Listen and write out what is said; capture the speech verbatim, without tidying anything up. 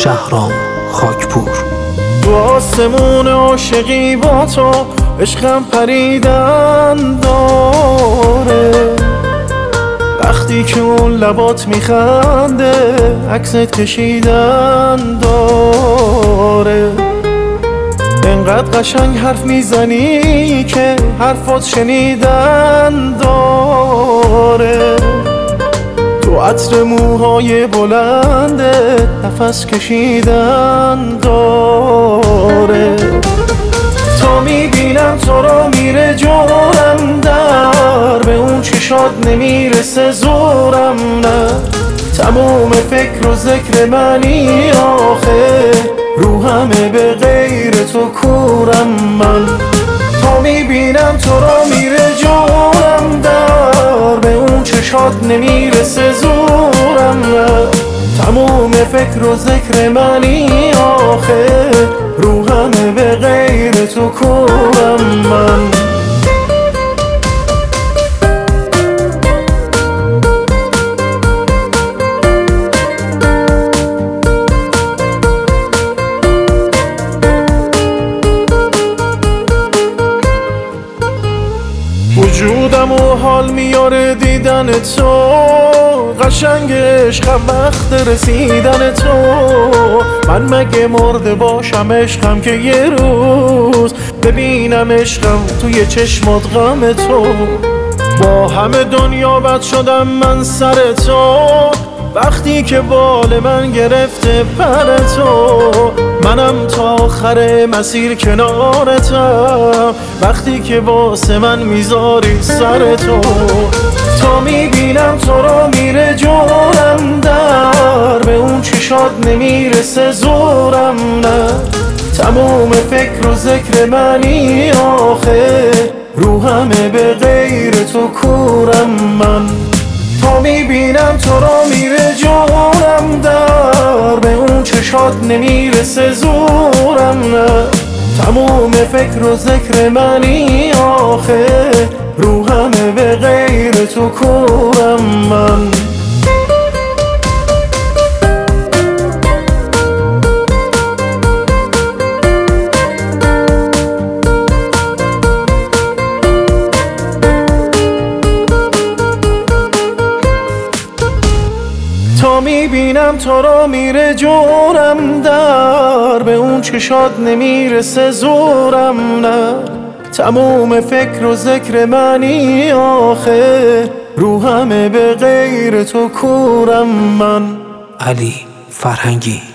شهرام خاکپور. تو آسمون عاشقی با تو عشقم پریدن داره، وقتی که اون لبات میخنده عکست کشیدن داره. انقدر قشنگ حرف میزنی که حرفات شنیدن داره. تو عطر موهای بلنده نفس کشیدن داره. تا میبینم تو رو میره جورم در، به اون چشات نمیرسه زورم نه. تموم فکر و ذکر منی آخه، روحمه به غیر تو کورم من. تا میبینم تو رو میره جورم در، به اون چشات نمیرسه زورم نه. تموم فکر و ذکر منی آخه، روحمه به غیر تو کورم من. وجودم و حال میاره دیدن تو، قشنگ عشقم وقت رسیدن تو. من مگه مرده باشم عشقم که یه روز ببینم عشقم توی چشمات غم تو. با همه دنیا بد شدم من سر تو، وقتی که بال من گرفته پر تو. منم تا آخر مسیر کنارتم، وقتی که واسه من میذاری سر تو. تا میبینم تو رو میره جورم در، به اون چشات نمیرسه زورم نه. تموم فکر و ذکر منی آخه، روحمه به غیر تو کورم من. تا میبینم تو رو میره جورم در، به اون چشات نمیرسه زورم نه. تموم فکر و ذکر منی آخه، روحمه به غیر تو کورم من. تا میبینم تو رو میره جورم در، به اون چشات نمیرسه زورم نه. تموم فکر و ذکر منی آخه، روحمه به غیر تو کورم من. علی فرهنگی.